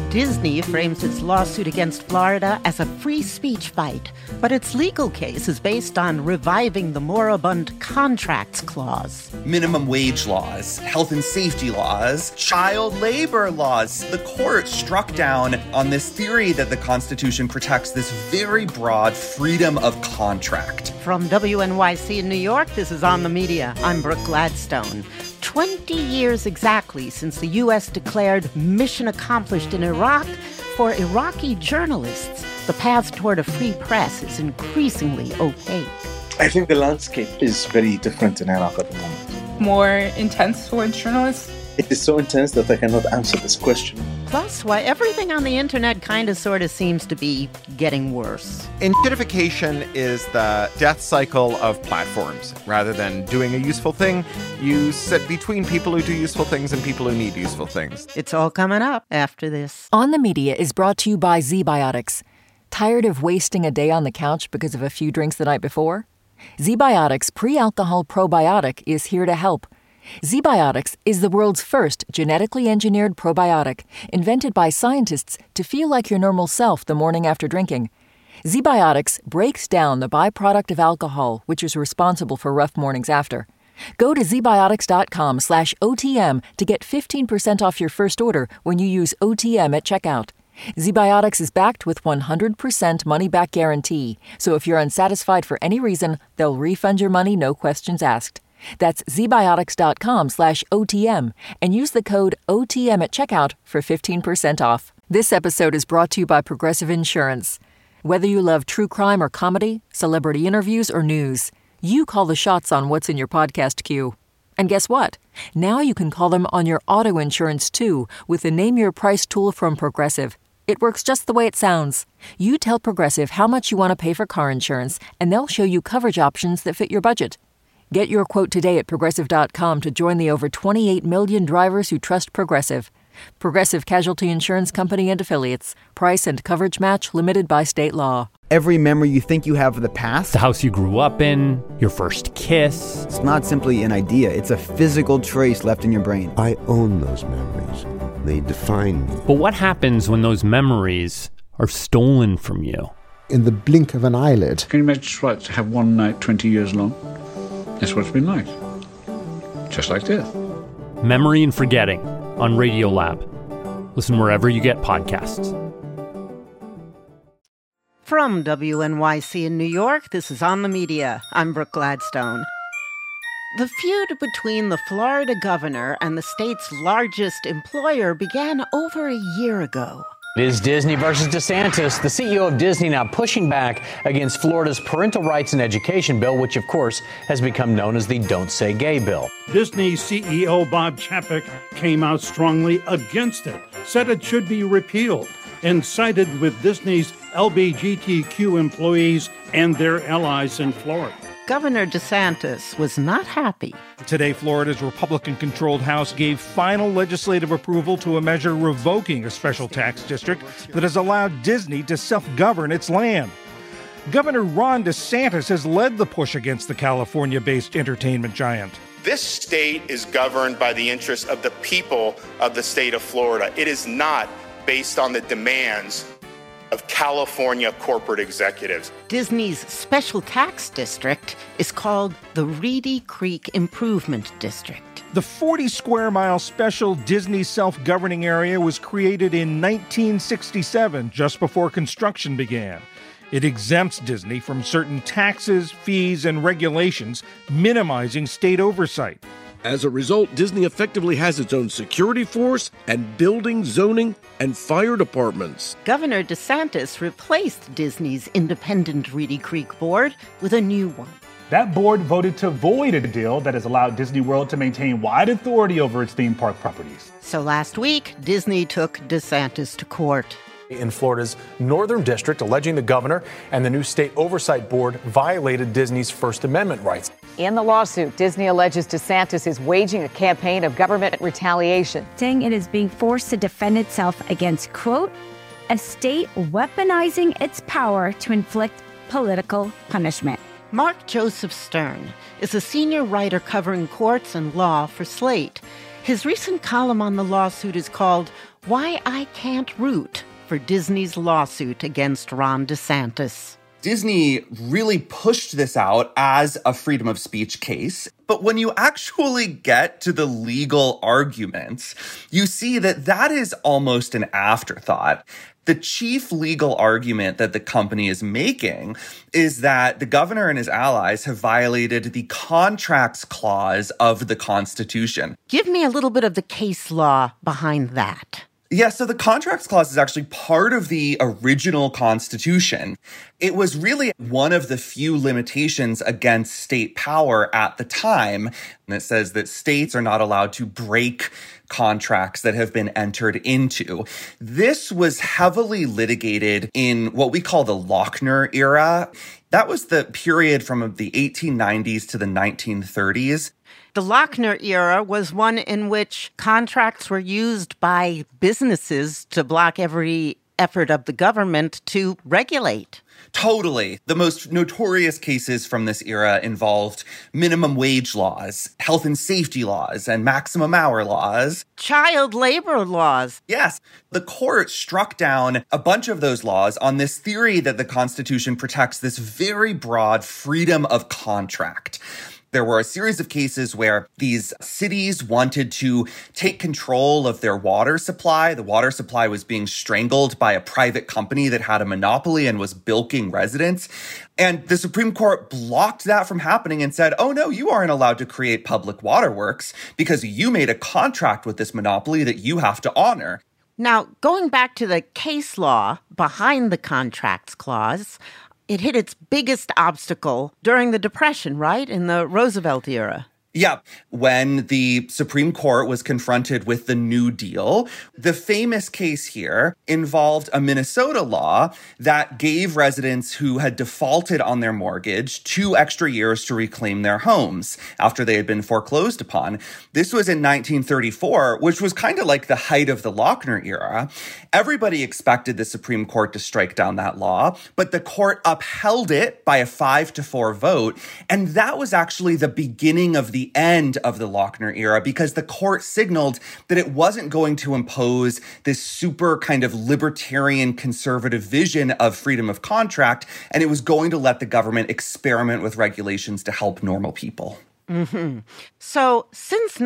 Disney frames its lawsuit against Florida as a free speech fight, but its legal case is based on reviving the moribund contracts clause. Minimum wage laws, health and safety laws, child labor laws. The court struck down on this theory that the Constitution protects this very broad freedom of contract. From WNYC in New York, this is On the Media. I'm Brooke Gladstone. 20 years exactly since the U.S. declared mission accomplished in Iraq, for Iraqi journalists, the path toward a free press is increasingly opaque. I think the landscape is very different in Iraq at the moment. More intense towards journalists? It is so intense that I cannot answer this question. Plus, why everything on the internet kind of sort of seems to be getting worse. Shitification is the death cycle of platforms. Rather than doing a useful thing, you sit between people who do useful things and people who need useful things. It's all coming up after this. On the Media is brought to you by ZBiotics. Tired of wasting a day on the couch because of a few drinks the night before? ZBiotics Pre-Alcohol Probiotic is here to help. ZBiotics is the world's first genetically engineered probiotic, invented by scientists to feel like your normal self the morning after drinking. ZBiotics breaks down the byproduct of alcohol, which is responsible for rough mornings after. Go to zbiotics.com/OTM to get 15% off your first order when you use OTM at checkout. ZBiotics is backed with 100% money-back guarantee, so if you're unsatisfied for any reason, they'll refund your money, no questions asked. That's zbiotics.com/OTM and use the code OTM at checkout for 15% off. This episode is brought to you by Progressive Insurance. Whether you love true crime or comedy, celebrity interviews or news, you call the shots on what's in your podcast queue. And guess what? Now you can call them on your auto insurance too with the Name Your Price tool from Progressive. It works just the way it sounds. You tell Progressive how much you want to pay for car insurance, and they'll show you coverage options that fit your budget. Get your quote today at Progressive.com to join the over 28 million drivers who trust Progressive. Progressive Casualty Insurance Company and Affiliates. Price and coverage match limited by state law. Every memory you think you have of the past, the house you grew up in, your first kiss. It's not simply an idea. It's a physical trace left in your brain. I own those memories. They define me. But what happens when those memories are stolen from you? In the blink of an eyelid. Can you imagine what to have one night 20 years long? That's what it's been like. Just like this. Memory and Forgetting on Radiolab. Listen wherever you get podcasts. From WNYC in New York, this is On the Media. I'm Brooke Gladstone. The feud between the Florida governor and the state's largest employer began over a year ago. It is Disney versus DeSantis, the CEO of Disney now pushing back against Florida's parental rights and education bill, which, of course, has become known as the Don't Say Gay bill. Disney CEO Bob Chapek came out strongly against it, said it should be repealed, and sided with Disney's LGBTQ employees and their allies in Florida. Governor DeSantis was not happy. Today, Florida's Republican-controlled House gave final legislative approval to a measure revoking a special tax district that has allowed Disney to self-govern its land. Governor Ron DeSantis has led the push against the California-based entertainment giant. This state is governed by the interests of the people of the state of Florida. It is not based on the demands of California corporate executives. Disney's special tax district is called the Reedy Creek Improvement District. The 40-square-mile special Disney self-governing area was created in 1967, just before construction began. It exempts Disney from certain taxes, fees, and regulations, minimizing state oversight. As a result, Disney effectively has its own security force and building, zoning, and fire departments. Governor DeSantis replaced Disney's independent Reedy Creek board with a new one. That board voted to void a deal that has allowed Disney World to maintain wide authority over its theme park properties. So last week, Disney took DeSantis to court. In Florida's Northern District, alleging the governor and the new state oversight board violated Disney's First Amendment rights. In the lawsuit, Disney alleges DeSantis is waging a campaign of government retaliation, saying it is being forced to defend itself against, quote, a state weaponizing its power to inflict political punishment. Mark Joseph Stern is a senior writer covering courts and law for Slate. His recent column on the lawsuit is called why I can't root for Disney's lawsuit against Ron DeSantis. Disney really pushed this out as a freedom of speech case. But when you actually get to the legal arguments, you see that that is almost an afterthought. The chief legal argument that the company is making is that the governor and his allies have violated the contracts clause of the Constitution. Give me a little bit of the case law behind that. Yeah, so the contracts clause is actually part of the original Constitution. It was really one of the few limitations against state power at the time. And it says that states are not allowed to break contracts that have been entered into. This was heavily litigated in what we call the Lochner era. That was the period from the 1890s to the 1930s. The Lochner era was one in which contracts were used by businesses to block every effort of the government to regulate. Totally. The most notorious cases from this era involved minimum wage laws, health and safety laws, and maximum hour laws. Child labor laws. Yes. The court struck down a bunch of those laws on this theory that the Constitution protects this very broad freedom of contract. There were a series of cases where these cities wanted to take control of their water supply. The water supply was being strangled by a private company that had a monopoly and was bilking residents. And the Supreme Court blocked that from happening and said, oh, no, you aren't allowed to create public waterworks because you made a contract with this monopoly that you have to honor. Now, going back to the case law behind the contracts clause, it hit its biggest obstacle during the Depression, right? In the Roosevelt era. Yeah. When the Supreme Court was confronted with the New Deal, the famous case here involved a Minnesota law that gave residents who had defaulted on their mortgage 2 extra years to reclaim their homes after they had been foreclosed upon. This was in 1934, which was kind of like the height of the Lochner era. Everybody expected the Supreme Court to strike down that law, but the court upheld it by a 5-4 vote. And that was actually the beginning of the end of the Lochner era because the court signaled that it wasn't going to impose this super kind of libertarian conservative vision of freedom of contract, and it was going to let the government experiment with regulations to help normal people. Mm-hmm. So since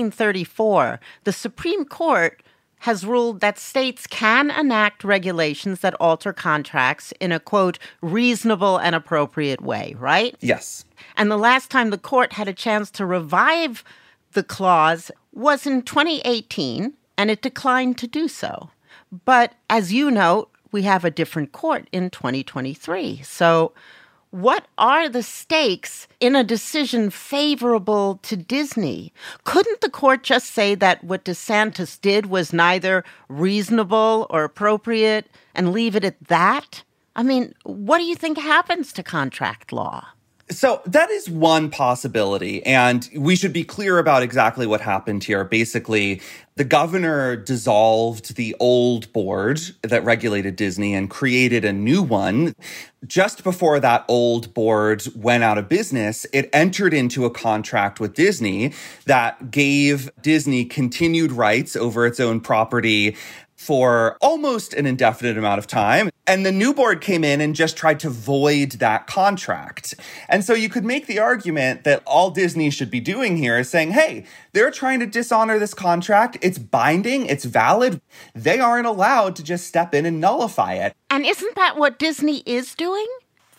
1934, the Supreme Court has ruled that states can enact regulations that alter contracts in a, quote, reasonable and appropriate way, right? Yes. And the last time the court had a chance to revive the clause was in 2018, and it declined to do so. But as you note, we have a different court in 2023. So what are the stakes in a decision favorable to Disney? Couldn't the court just say that what DeSantis did was neither reasonable or appropriate and leave it at that? I mean, what do you think happens to contract law? So that is one possibility, and we should be clear about exactly what happened here. Basically, the governor dissolved the old board that regulated Disney and created a new one. Just before that old board went out of business, it entered into a contract with Disney that gave Disney continued rights over its own property for almost an indefinite amount of time. And the new board came in and just tried to void that contract. And so you could make the argument that all Disney should be doing here is saying, hey, they're trying to dishonor this contract. It's binding. It's valid. They aren't allowed to just step in and nullify it. And isn't that what Disney is doing?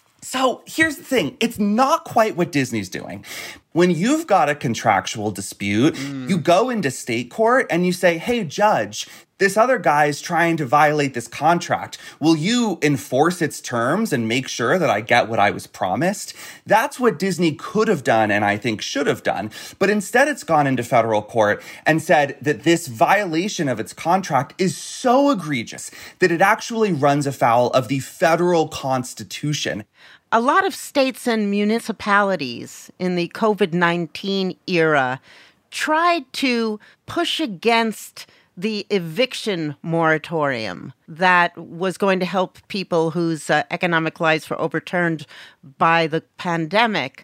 So here's the thing. It's not quite what Disney's doing. When you've got a contractual dispute, you go into state court and you say, hey, judge, this other guy's trying to violate this contract. Will you enforce its terms and make sure that I get what I was promised? That's what Disney could have done and I think should have done. But instead, it's gone into federal court and said that this violation of its contract is so egregious that it actually runs afoul of the federal Constitution. A lot of states and municipalities in the COVID-19 era tried to push against the eviction moratorium that was going to help people whose economic lives were overturned by the pandemic.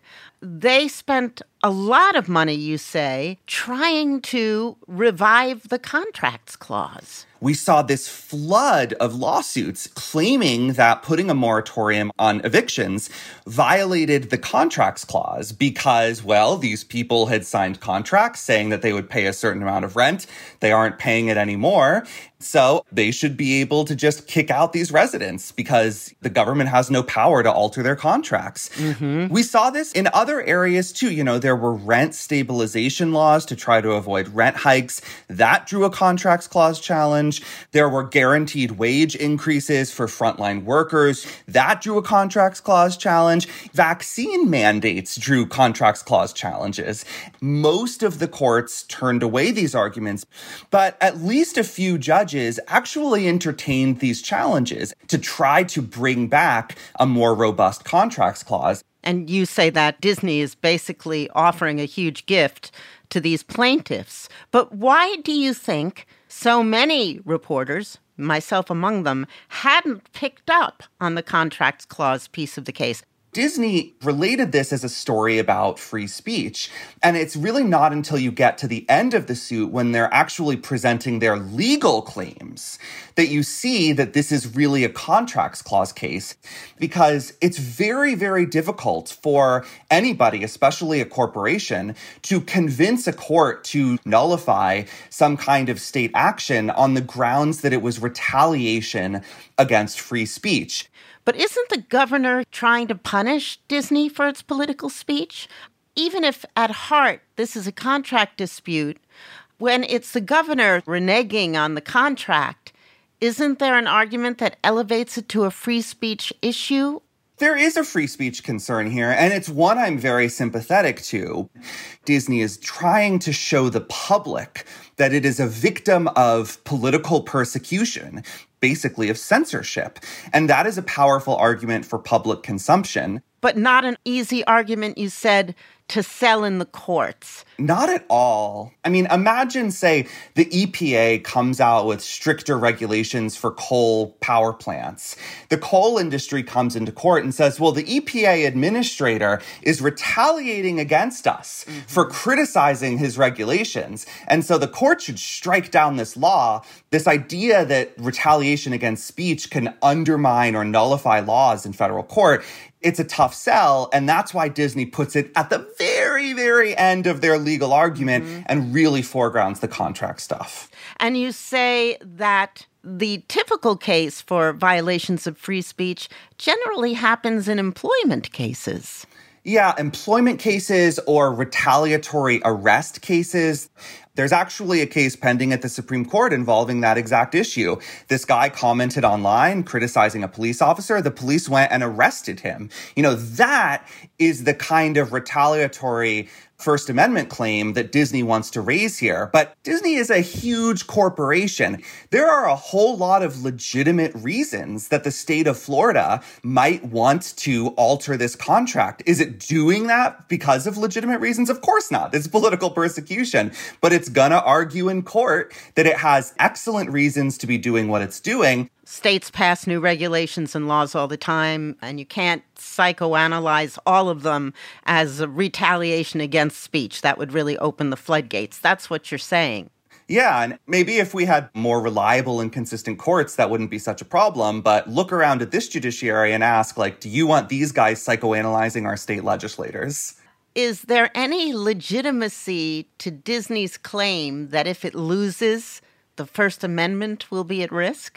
they spent a lot of money, you say, trying to revive the contracts clause. We saw this flood of lawsuits claiming that putting a moratorium on evictions violated the contracts clause because, well, these people had signed contracts saying that they would pay a certain amount of rent. They aren't paying it anymore. So they should be able to just kick out these residents because the government has no power to alter their contracts. We saw this in other areas too. You know, there were rent stabilization laws to try to avoid rent hikes. That drew a contracts clause challenge. There were guaranteed wage increases for frontline workers. That drew a contracts clause challenge. Vaccine mandates drew contracts clause challenges. Most of the courts turned away these arguments, but at least a few judges actually entertained these challenges to try to bring back a more robust contracts clause. And you say that Disney is basically offering a huge gift to these plaintiffs. But why do you think so many reporters, myself among them, hadn't picked up on the contracts clause piece of the case? Disney related this as a story about free speech. And it's really not until you get to the end of the suit when they're actually presenting their legal claims that you see that this is really a contracts clause case, because it's very, very difficult for anybody, especially a corporation, to convince a court to nullify some kind of state action on the grounds that it was retaliation against free speech. But isn't the governor trying to punish Disney for its political speech? Even if at heart this is a contract dispute, when it's the governor reneging on the contract, isn't there an argument that elevates it to a free speech issue? There is a free speech concern here, and it's one I'm very sympathetic to. Disney is trying to show the public that it is a victim of political persecution, basically of censorship. And that is a powerful argument for public consumption. But not an easy argument, you said, to sell in the courts. Not at all. I mean, imagine, say, the EPA comes out with stricter regulations for coal power plants. The coal industry comes into court and says, well, the EPA administrator is retaliating against us for criticizing his regulations. And so the court should strike down this law, this idea that retaliation against speech can undermine or nullify laws in federal court. It's a tough sell, and that's why Disney puts it at the very, very end of their legal argument and really foregrounds the contract stuff. And you say that the typical case for violations of free speech generally happens in employment cases. Yeah, employment cases or retaliatory arrest cases. There's actually a case pending at the Supreme Court involving that exact issue. This guy commented online criticizing a police officer. The police went and arrested him. You know, that is the kind of retaliatory First Amendment claim that Disney wants to raise here. But Disney is a huge corporation. There are a whole lot of legitimate reasons that the state of Florida might want to alter this contract. Is it doing that because of legitimate reasons? Of course not. It's political persecution. But it's gonna argue in court that it has excellent reasons to be doing what it's doing. States pass new regulations and laws all the time, and you can't psychoanalyze all of them as a retaliation against speech. That would really open the floodgates. That's what you're saying. Yeah, and maybe if we had more reliable and consistent courts, that wouldn't be such a problem. But look around at this judiciary and ask, like, do you want these guys psychoanalyzing our state legislators? Is there any legitimacy to Disney's claim that if it loses, the First Amendment will be at risk?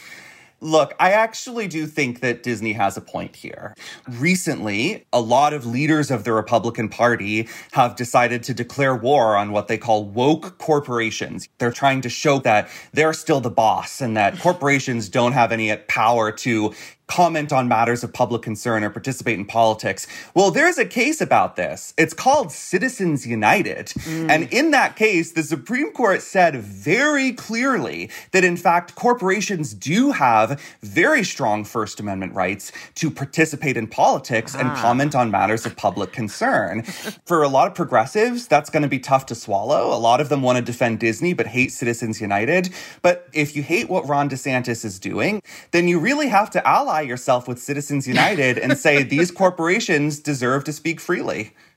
Look, I actually do think that Disney has a point here. Recently, a lot of leaders of the Republican Party have decided to declare war on what they call woke corporations. They're trying to show that they're still the boss and that corporations don't have any power to comment on matters of public concern or participate in politics. Well, there's a case about this. It's called Citizens United. And in that case, the Supreme Court said very clearly that, in fact, corporations do have very strong First Amendment rights to participate in politics and comment on matters of public concern. For a lot of progressives, that's going to be tough to swallow. A lot of them want to defend Disney but hate Citizens United. But if you hate what Ron DeSantis is doing, then you really have to ally yourself with Citizens United and say these corporations deserve to speak freely.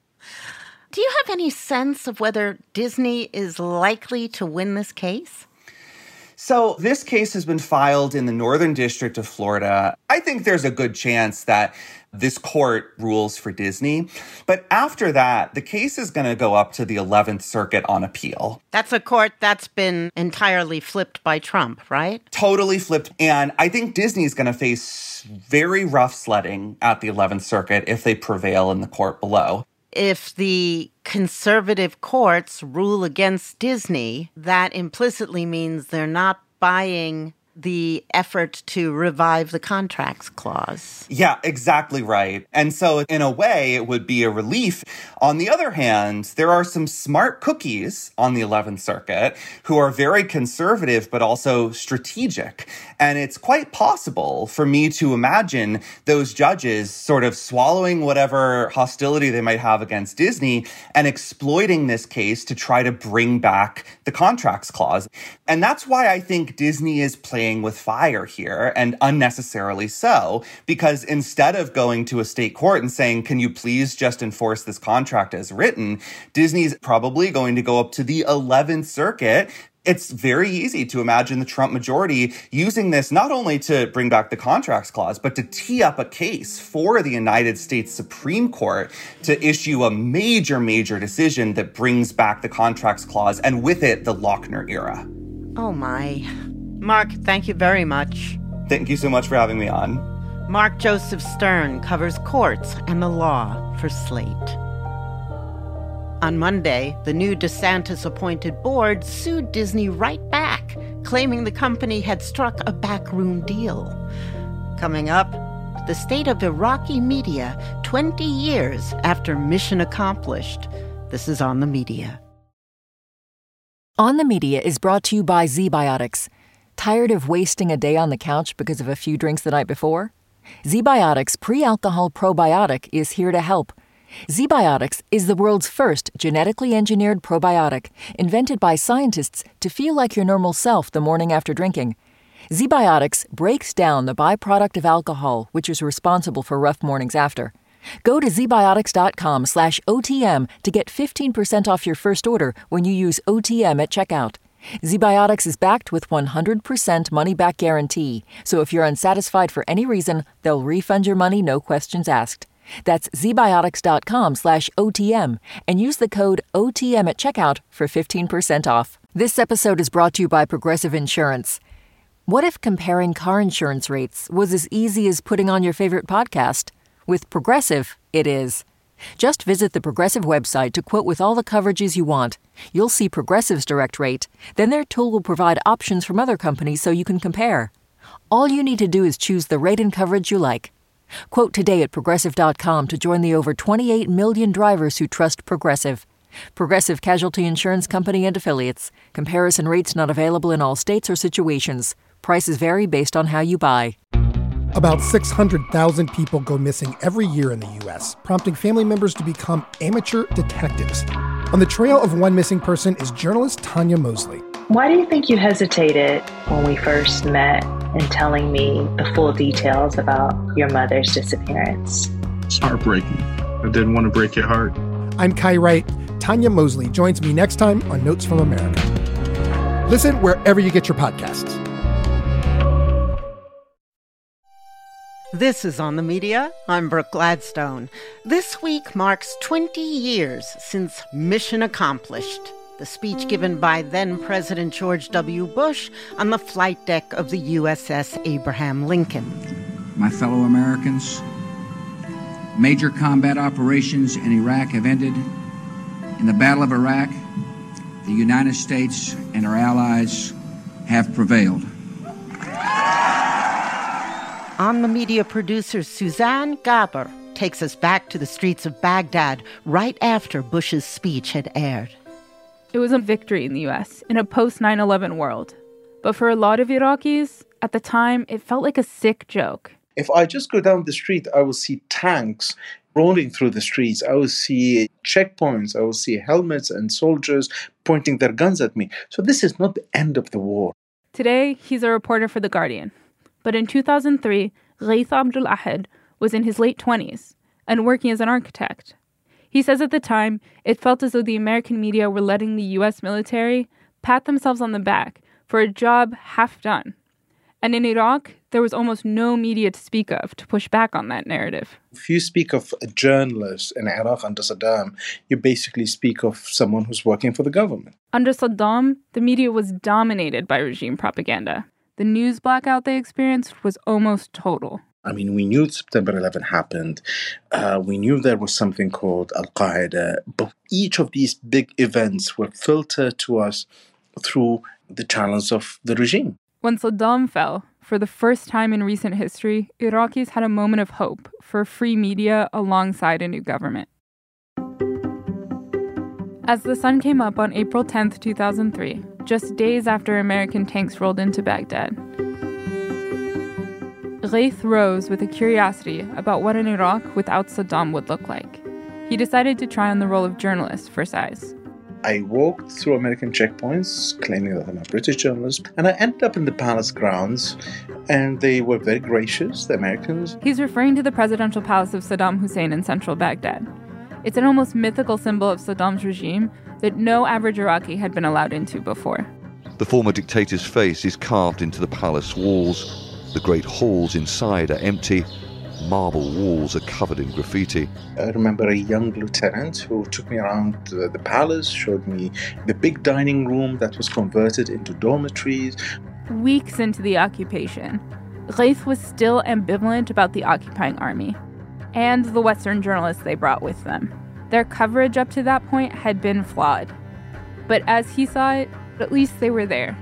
Do you have any sense of whether Disney is likely to win this case? So this case has been filed in the Northern District of Florida. I think there's a good chance that this court rules for Disney. But after that, the case is going to go up to the 11th Circuit on appeal. That's a court that's been entirely flipped by Trump, right? Totally flipped. And I think Disney's going to face very rough sledding at the 11th Circuit if they prevail in the court below. If the conservative courts rule against Disney, that implicitly means they're not buying the effort to revive the contracts clause. Yeah, exactly right. And so in a way, it would be a relief. On the other hand, there are some smart cookies on the 11th Circuit who are very conservative, but also strategic. And it's quite possible for me to imagine those judges sort of swallowing whatever hostility they might have against Disney and exploiting this case to try to bring back the contracts clause. And that's why I think Disney is playing with fire here, and unnecessarily so, because instead of going to a state court and saying, can you please just enforce this contract as written, Disney's probably going to go up to the 11th Circuit. It's very easy to imagine the Trump majority using this not only to bring back the contracts clause, but to tee up a case for the United States Supreme Court to issue a major, major decision that brings back the contracts clause, and with it, the Lochner era. Oh my. Mark, thank you very much. Thank you so much for having me on. Mark Joseph Stern covers courts and the law for Slate. On Monday, the new DeSantis-appointed board sued Disney right back, claiming the company had struck a backroom deal. Coming up, the state of Iraqi media 20 years after mission accomplished. This is On the Media. On the Media is brought to you by ZBiotics. Tired of wasting a day on the couch because of a few drinks the night before? ZBiotics Pre-Alcohol Probiotic is here to help. ZBiotics is the world's first genetically engineered probiotic, invented by scientists to feel like your normal self the morning after drinking. ZBiotics breaks down the byproduct of alcohol, which is responsible for rough mornings after. Go to zbiotics.com/OTM to get 15% off your first order when you use OTM at checkout. ZBiotics is backed with 100% money-back guarantee, so if you're unsatisfied for any reason, they'll refund your money, no questions asked. That's zbiotics.com/OTM and use the code OTM at checkout for 15% off. This episode is brought to you by Progressive Insurance. What if comparing car insurance rates was as easy as putting on your favorite podcast? With Progressive, it is. Just visit the Progressive website to quote with all the coverages you want. You'll see Progressive's direct rate. Then their tool will provide options from other companies so you can compare. All you need to do is choose the rate and coverage you like. Quote today at Progressive.com to join the over 28 million drivers who trust Progressive. Progressive Casualty Insurance Company and Affiliates. Comparison rates not available in all states or situations. Prices vary based on how you buy. About 600,000 people go missing every year in the U.S., prompting family members to become amateur detectives. On the trail of one missing person is journalist Tanya Mosley. Why do you think you hesitated when we first met in telling me the full details about your mother's disappearance? It's heartbreaking. I didn't want to break your heart. I'm Kai Wright. Tanya Mosley joins me next time on Notes from America. Listen wherever you get your podcasts. This is On the Media. I'm Brooke Gladstone. This week marks 20 years since Mission Accomplished, the speech given by then-President George W. Bush on the flight deck of the USS Abraham Lincoln. My fellow Americans, major combat operations in Iraq have ended. In the Battle of Iraq, the United States and our allies have prevailed. On the Media producer Suzanne Gaber takes us back to the streets of Baghdad right after Bush's speech had aired. It was a victory in the U.S. in a post-9/11 world. But for a lot of Iraqis, at the time, it felt like a sick joke. If I just go down the street, I will see tanks rolling through the streets. I will see checkpoints. I will see helmets and soldiers pointing their guns at me. So this is not the end of the war. Today, he's a reporter for The Guardian. But in 2003, Ghaith Abdul Ahad was in his late 20s and working as an architect. He says at the time, it felt as though the American media were letting the U.S. military pat themselves on the back for a job half done. And in Iraq, there was almost no media to speak of to push back on that narrative. If you speak of a journalist in Iraq under Saddam, you basically speak of someone who's working for the government. Under Saddam, the media was dominated by regime propaganda. The news blackout they experienced was almost total. I mean, we knew September 11 happened. We knew there was something called Al-Qaeda. But each of these big events were filtered to us through the channels of the regime. When Saddam fell, for the first time in recent history, Iraqis had a moment of hope for free media alongside a new government. As the sun came up on April 10, 2003, just days after American tanks rolled into Baghdad, Ghaith rose with a curiosity about what an Iraq without Saddam would look like. He decided to try on the role of journalist for size. I walked through American checkpoints, claiming that I'm a British journalist, and I ended up in the palace grounds, and they were very gracious, the Americans. He's referring to the presidential palace of Saddam Hussein in central Baghdad. It's an almost mythical symbol of Saddam's regime that no average Iraqi had been allowed into before. The former dictator's face is carved into the palace walls. The great halls inside are empty. Marble walls are covered in graffiti. I remember a young lieutenant who took me around the palace, showed me the big dining room that was converted into dormitories. Weeks into the occupation, Ghaith was still ambivalent about the occupying army and the Western journalists they brought with them. Their coverage up to that point had been flawed. But as he saw it, at least they were there.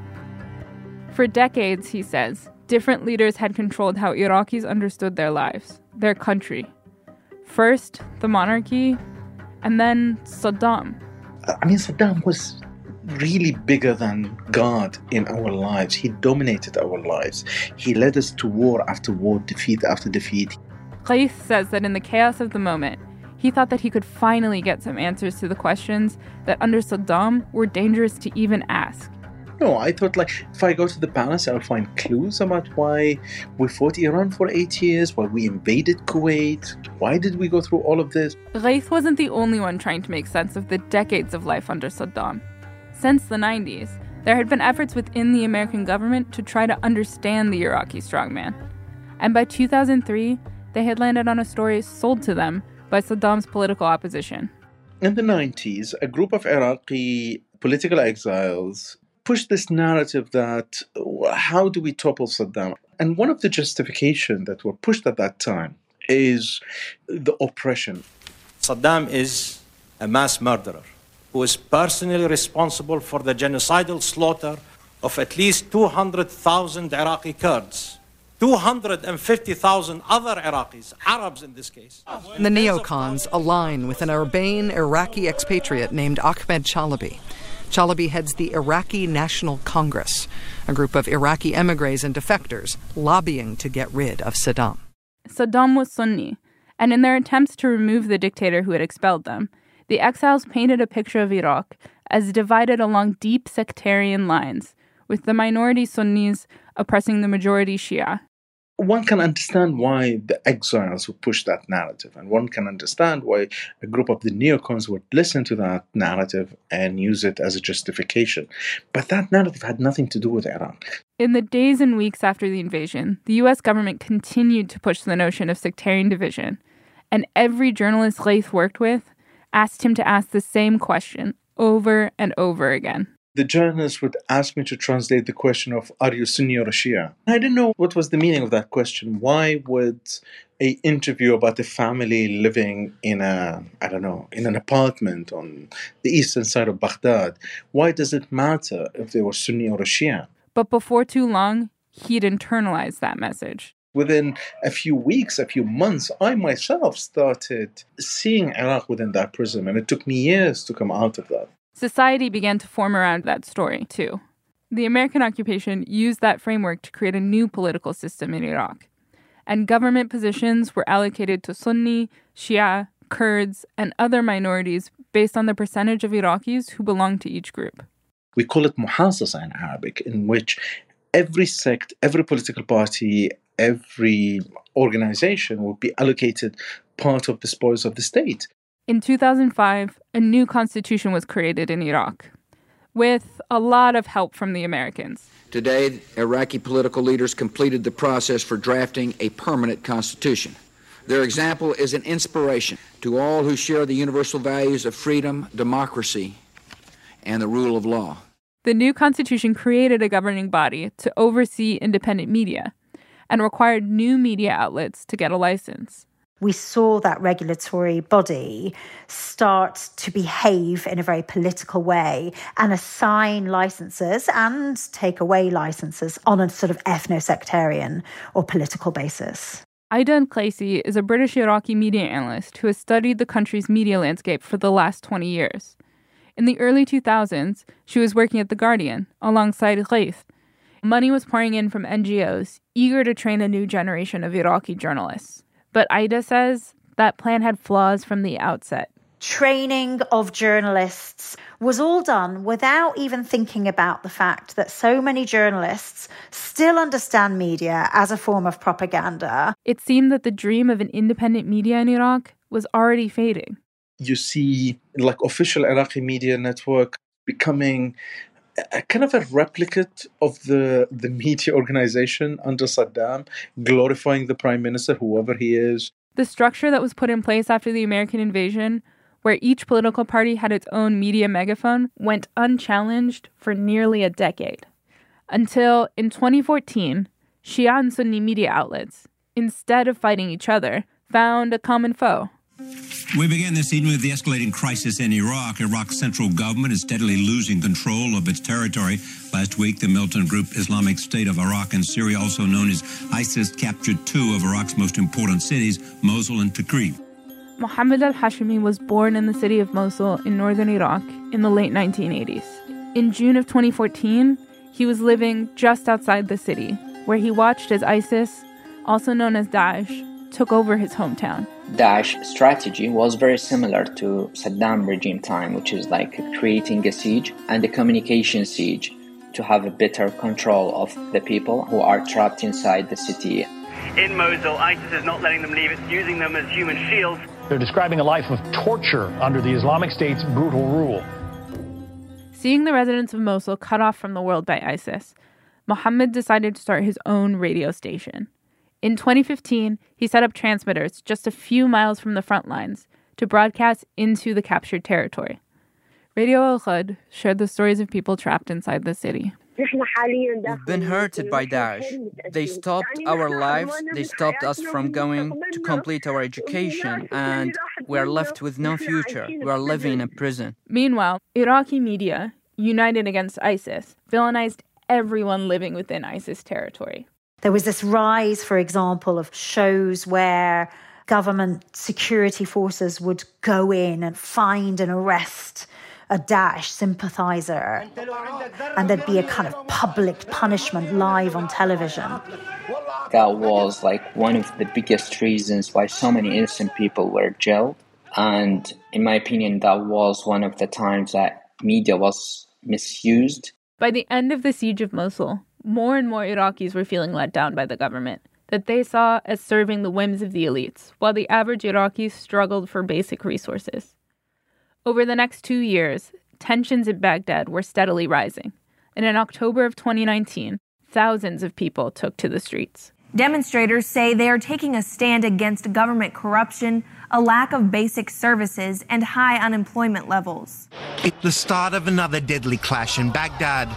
For decades, he says, different leaders had controlled how Iraqis understood their lives, their country. First, the monarchy, and then Saddam. I mean, Saddam was really bigger than God in our lives. He dominated our lives. He led us to war after war, defeat after defeat. Ghaith says that in the chaos of the moment, he thought that he could finally get some answers to the questions that under Saddam were dangerous to even ask. No, I thought, if I go to the palace, I'll find clues about why we fought Iran for 8 years, why we invaded Kuwait, why did we go through all of this? Ghaith wasn't the only one trying to make sense of the decades of life under Saddam. Since the 90s, there had been efforts within the American government to try to understand the Iraqi strongman. And by 2003, they had landed on a story sold to them by Saddam's political opposition. In the 90s, a group of Iraqi political exiles pushed this narrative that how do we topple Saddam? And one of the justifications that were pushed at that time is the oppression. Saddam is a mass murderer who is personally responsible for the genocidal slaughter of at least 200,000 Iraqi Kurds, 250,000 other Iraqis, Arabs in this case. The neocons align with an urbane Iraqi expatriate named Ahmed Chalabi. Chalabi heads the Iraqi National Congress, a group of Iraqi emigres and defectors lobbying to get rid of Saddam. Saddam was Sunni, and in their attempts to remove the dictator who had expelled them, the exiles painted a picture of Iraq as divided along deep sectarian lines, with the minority Sunnis oppressing the majority Shia. One can understand why the exiles would push that narrative, and one can understand why a group of the neocons would listen to that narrative and use it as a justification. But that narrative had nothing to do with Iran. In the days and weeks after the invasion, the U.S. government continued to push the notion of sectarian division, and every journalist Ghaith worked with asked him to ask the same question over and over again. The journalist would ask me to translate the question of, are you Sunni or Shia? I didn't know what was the meaning of that question. Why would an interview about a family living in in an apartment on the eastern side of Baghdad, why does it matter if they were Sunni or Shia? But before too long, he'd internalized that message. Within a few weeks, a few months, I myself started seeing Iraq within that prism, and it took me years to come out of that. Society began to form around that story, too. The American occupation used that framework to create a new political system in Iraq. And government positions were allocated to Sunni, Shia, Kurds, and other minorities based on the percentage of Iraqis who belonged to each group. We call it muhasasa in Arabic, in which every sect, every political party, every organization would be allocated part of the spoils of the state. In 2005, a new constitution was created in Iraq, with a lot of help from the Americans. Today, Iraqi political leaders completed the process for drafting a permanent constitution. Their example is an inspiration to all who share the universal values of freedom, democracy, and the rule of law. The new constitution created a governing body to oversee independent media and required new media outlets to get a license. We saw that regulatory body start to behave in a very political way and assign licenses and take away licenses on a sort of ethno-sectarian or political basis. Aida El-Qaisi is a British Iraqi media analyst who has studied the country's media landscape for the last 20 years. In the early 2000s, she was working at The Guardian alongside Ghaith. Money was pouring in from NGOs, eager to train a new generation of Iraqi journalists. But Aida says that plan had flaws from the outset. Training of journalists was all done without even thinking about the fact that so many journalists still understand media as a form of propaganda. It seemed that the dream of an independent media in Iraq was already fading. You see, like, official Iraqi media network becoming a kind of a replicate of the media organization under Saddam, glorifying the prime minister, whoever he is. The structure that was put in place after the American invasion, where each political party had its own media megaphone, went unchallenged for nearly a decade. Until, in 2014, Shia and Sunni media outlets, instead of fighting each other, found a common foe. We begin this evening with the escalating crisis in Iraq. Iraq's central government is steadily losing control of its territory. Last week, the militant group Islamic State of Iraq and Syria, also known as ISIS, captured two of Iraq's most important cities, Mosul and Tikrit. Mohammed al-Hashimi was born in the city of Mosul in northern Iraq in the late 1980s. In June of 2014, he was living just outside the city, where he watched as ISIS, also known as Daesh, took over his hometown. Daesh strategy was very similar to Saddam regime time, which is like creating a siege and a communication siege to have a better control of the people who are trapped inside the city. In Mosul, ISIS is not letting them leave. It's using them as human shields. They're describing a life of torture under the Islamic State's brutal rule. Seeing the residents of Mosul cut off from the world by ISIS, Mohammed decided to start his own radio station. In 2015, he set up transmitters just a few miles from the front lines to broadcast into the captured territory. Radio Al-Ghad shared the stories of people trapped inside the city. We've been hurted by Daesh. They stopped our lives, they stopped us from going to complete our education, and we are left with no future. We are living in a prison. Meanwhile, Iraqi media, united against ISIS, villainized everyone living within ISIS territory. There was this rise, for example, of shows where government security forces would go in and find and arrest a Daesh sympathizer, and there'd be a kind of public punishment live on television. That was like one of the biggest reasons why so many innocent people were jailed. And in my opinion, that was one of the times that media was misused. By the end of the siege of Mosul, more and more Iraqis were feeling let down by the government, that they saw as serving the whims of the elites, while the average Iraqi struggled for basic resources. Over the next 2 years, tensions in Baghdad were steadily rising, and in October of 2019, thousands of people took to the streets. Demonstrators say they are taking a stand against government corruption, a lack of basic services, and high unemployment levels. It's the start of another deadly clash in Baghdad,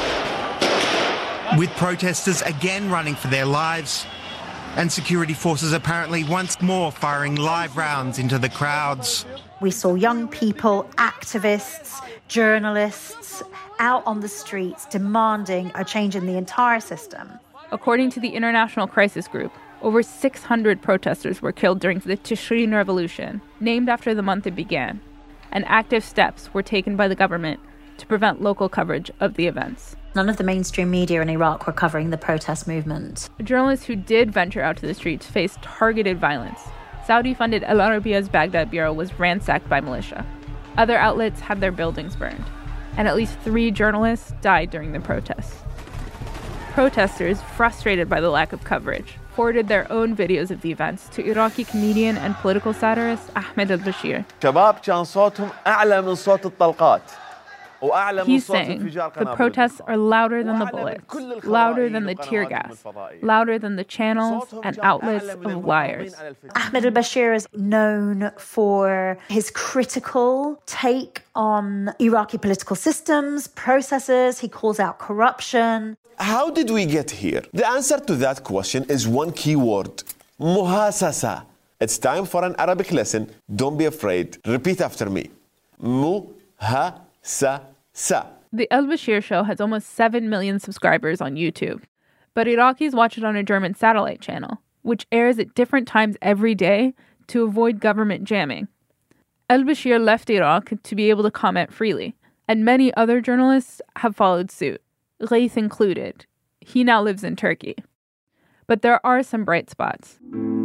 with protesters again running for their lives, and security forces apparently once more firing live rounds into the crowds. We saw young people, activists, journalists out on the streets demanding a change in the entire system. According to the International Crisis Group, over 600 protesters were killed during the Tishreen Revolution, named after the month it began, and active steps were taken by the government to prevent local coverage of the events. None of the mainstream media in Iraq were covering the protest movement. Journalists who did venture out to the streets faced targeted violence. Saudi-funded Al Arabiya's Baghdad bureau was ransacked by militia. Other outlets had their buildings burned, and at least 3 journalists died during the protests. Protesters, frustrated by the lack of coverage, forwarded their own videos of the events to Iraqi comedian and political satirist Ahmed al-Bashir. شباب كان صوتهم أعلى من صوت الطلقات. He's saying the protests are louder than the bullets, louder than the tear gas, louder than the channels and outlets of liars. Ahmed al-Bashir is known for his critical take on Iraqi political systems, processes. He calls out corruption. How did we get here? The answer to that question is one key word: muhasasa. It's time for an Arabic lesson. Don't be afraid. Repeat after me. Muhasasa. The al-Bashir Show has almost 7 million subscribers on YouTube, but Iraqis watch it on a German satellite channel, which airs at different times every day to avoid government jamming. Al-Bashir left Iraq to be able to comment freely, and many other journalists have followed suit, Ghaith included. He now lives in Turkey. But there are some bright spots.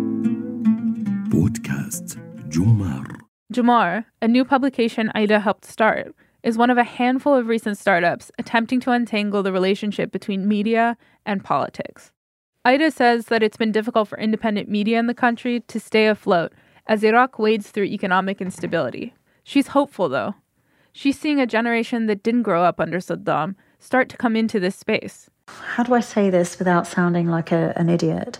Podcast Jumar. Jumar, a new publication Aida helped start, is one of a handful of recent startups attempting to untangle the relationship between media and politics. Aida says that it's been difficult for independent media in the country to stay afloat as Iraq wades through economic instability. She's hopeful, though. She's seeing a generation that didn't grow up under Saddam start to come into this space. How do I say this without sounding like an idiot?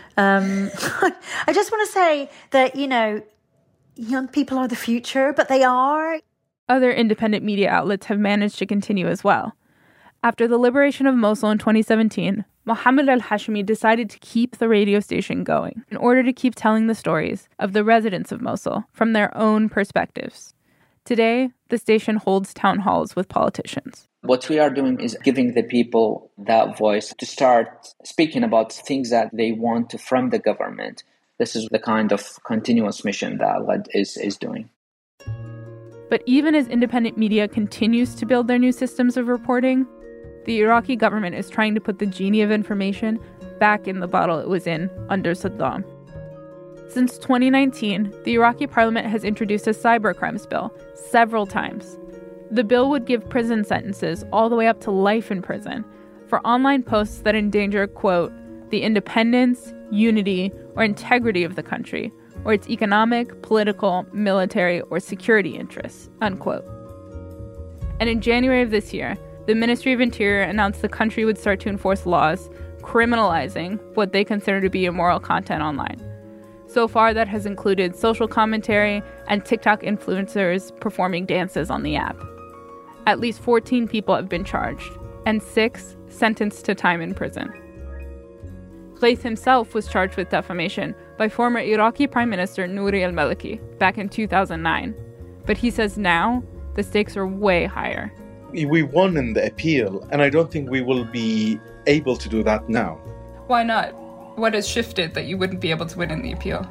I just want to say that, young people are the future, but they are. Other independent media outlets have managed to continue as well. After the liberation of Mosul in 2017, Mohammed al-Hashmi decided to keep the radio station going in order to keep telling the stories of the residents of Mosul from their own perspectives. Today, the station holds town halls with politicians. What we are doing is giving the people that voice to start speaking about things that they want from the government. This is the kind of continuous mission that Al-Ghad is doing. But even as independent media continues to build their new systems of reporting, the Iraqi government is trying to put the genie of information back in the bottle it was in under Saddam. Since 2019, the Iraqi parliament has introduced a cybercrimes bill several times. The bill would give prison sentences all the way up to life in prison for online posts that endanger, quote, the independence, unity, or integrity of the country, or its economic, political, military, or security interests, unquote. And in January of this year, the Ministry of Interior announced the country would start to enforce laws criminalizing what they consider to be immoral content online. So far, that has included social commentary and TikTok influencers performing dances on the app. At least 14 people have been charged, and 6 sentenced to time in prison. Ghaith himself was charged with defamation by former Iraqi Prime Minister Nouri al-Maliki back in 2009. But he says now the stakes are way higher. We won in the appeal, and I don't think we will be able to do that now. Why not? What has shifted that you wouldn't be able to win in the appeal?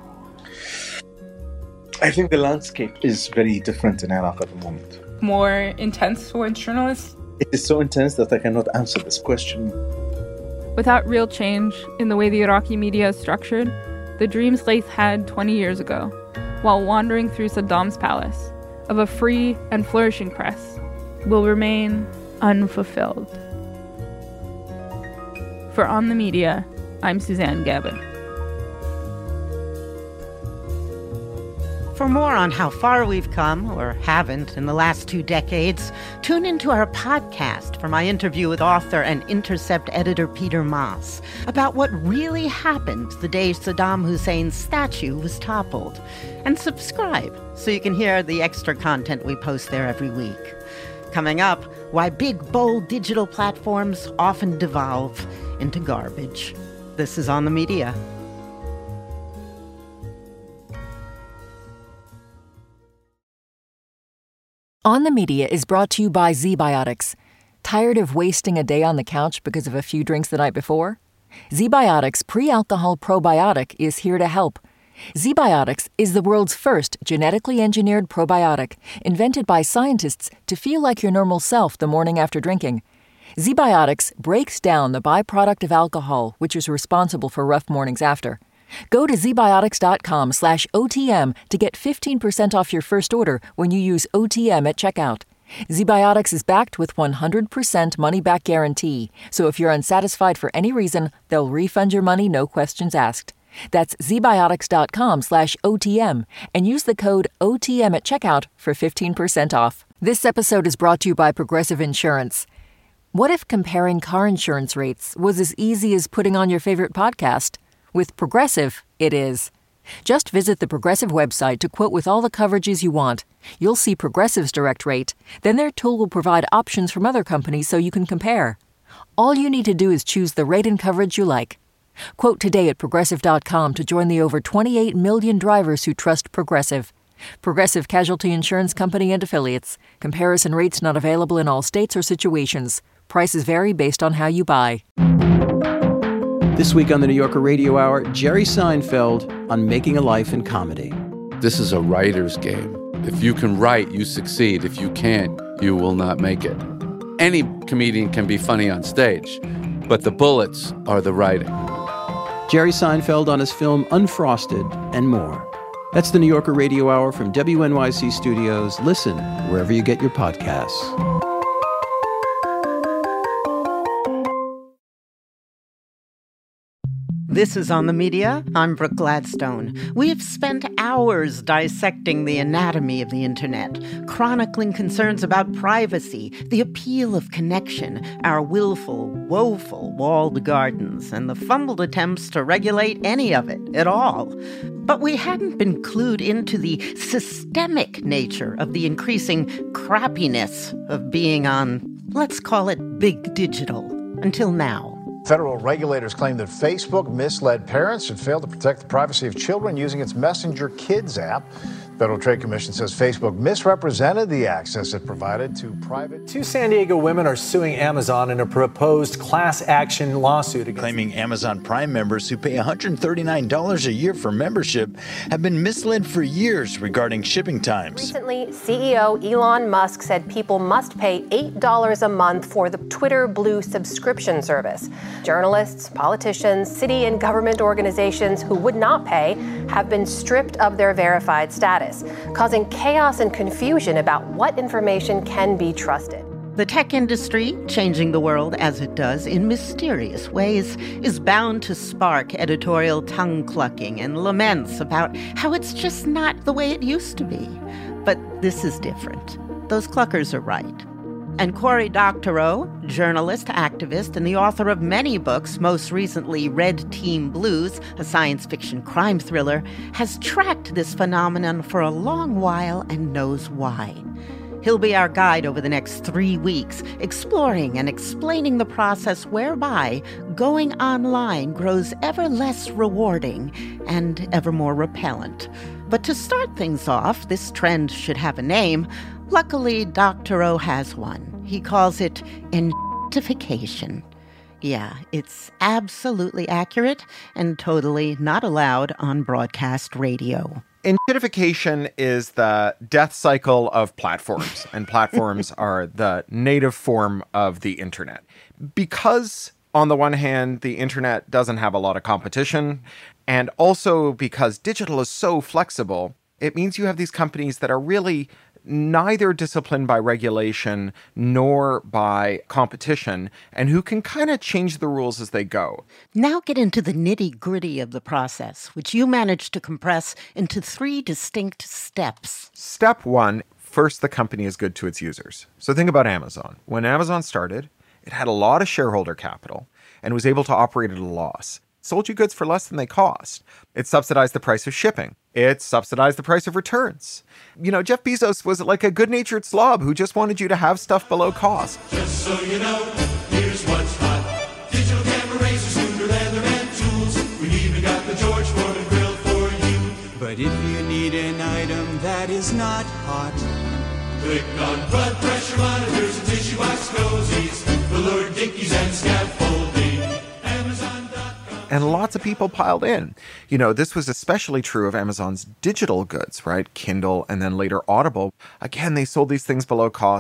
I think the landscape is very different in Iraq at the moment. More intense towards journalists? It is so intense that I cannot answer this question. Without real change in the way the Iraqi media is structured, the dreams Ghaith had 20 years ago, while wandering through Saddam's palace, of a free and flourishing press, will remain unfulfilled. For On the Media, I'm Suzanne Gabin. For more on how far we've come, or haven't, in the last 2 decades, tune into our podcast for my interview with author and Intercept editor Peter Maas about what really happened the day Saddam Hussein's statue was toppled. And subscribe so you can hear the extra content we post there every week. Coming up, why big, bold digital platforms often devolve into garbage. This is On the Media. On the Media is brought to you by ZBiotics. Tired of wasting a day on the couch because of a few drinks the night before? ZBiotics Pre-Alcohol Probiotic is here to help. ZBiotics is the world's first genetically engineered probiotic, invented by scientists to feel like your normal self the morning after drinking. ZBiotics breaks down the byproduct of alcohol, which is responsible for rough mornings after. Go to zbiotics.com/OTM to get 15% off your first order when you use OTM at checkout. ZBiotics is backed with 100% money-back guarantee, so if you're unsatisfied for any reason, they'll refund your money, no questions asked. That's zbiotics.com/OTM and use the code OTM at checkout for 15% off. This episode is brought to you by Progressive Insurance. What if comparing car insurance rates was as easy as putting on your favorite podcast? With Progressive, it is. Just visit the Progressive website to quote with all the coverages you want. You'll see Progressive's direct rate. Then their tool will provide options from other companies so you can compare. All you need to do is choose the rate and coverage you like. Quote today at Progressive.com to join the over 28 million drivers who trust Progressive. Progressive Casualty Insurance Company and Affiliates. Comparison rates not available in all states or situations. Prices vary based on how you buy. This week on the New Yorker Radio Hour, Jerry Seinfeld on making a life in comedy. This is a writer's game. If you can write, you succeed. If you can't, you will not make it. Any comedian can be funny on stage, but the bullets are the writing. Jerry Seinfeld on his film Unfrosted and more. That's the New Yorker Radio Hour from WNYC Studios. Listen wherever you get your podcasts. This is On the Media. I'm Brooke Gladstone. We have spent hours dissecting the anatomy of the internet, chronicling concerns about privacy, the appeal of connection, our willful, woeful walled gardens, and the fumbled attempts to regulate any of it at all. But we hadn't been clued into the systemic nature of the increasing crappiness of being on, let's call it big digital, until now. Federal regulators claim that Facebook misled parents and failed to protect the privacy of children using its Messenger Kids app. The Federal Trade Commission says Facebook misrepresented the access it provided to private. Two San Diego women are suing Amazon in a proposed class action lawsuit claiming Amazon Prime members who pay $139 a year for membership have been misled for years regarding shipping times. Recently, CEO Elon Musk said people must pay $8 a month for the Twitter Blue subscription service. Journalists, politicians, city and government organizations who would not pay have been stripped of their verified status, causing chaos and confusion about what information can be trusted. The tech industry, changing the world as it does in mysterious ways, is bound to spark editorial tongue-clucking and laments about how it's just not the way it used to be. But this is different. Those cluckers are right. And Cory Doctorow, journalist, activist, and the author of many books, most recently Red Team Blues, a science fiction crime thriller, has tracked this phenomenon for a long while and knows why. He'll be our guide over the next 3 weeks, exploring and explaining the process whereby going online grows ever less rewarding and ever more repellent. But to start things off, this trend should have a name. Luckily, Doctorow has one. He calls it enshittification. Yeah, it's absolutely accurate and totally not allowed on broadcast radio. Enshittification is the death cycle of platforms, and platforms are the native form of the internet. Because, on the one hand, the internet doesn't have a lot of competition, and also because digital is so flexible, it means you have these companies that are really neither disciplined by regulation nor by competition, and who can kind of change the rules as they go. Now get into the nitty-gritty of the process, which you managed to compress into 3 distinct steps. Step 1, first the company is good to its users. So think about Amazon. When Amazon started, it had a lot of shareholder capital and was able to operate at a loss. It sold you goods for less than they cost. It subsidized the price of shipping. It subsidized the price of returns. You know, Jeff Bezos was like a good-natured slob who just wanted you to have stuff below cost. Just so you know, here's what's hot. Digital camera razors, Cougar leather and tools. We even got the George Foreman grill for you. But if you need an item that is not hot, click on blood pressure monitors and tissue box cozies, velour dickies and scaffolding. Amazon.com. And lots of people piled in. You know, this was especially true of Amazon's digital goods, right? Kindle and then later Audible. Again, they sold these things below cost.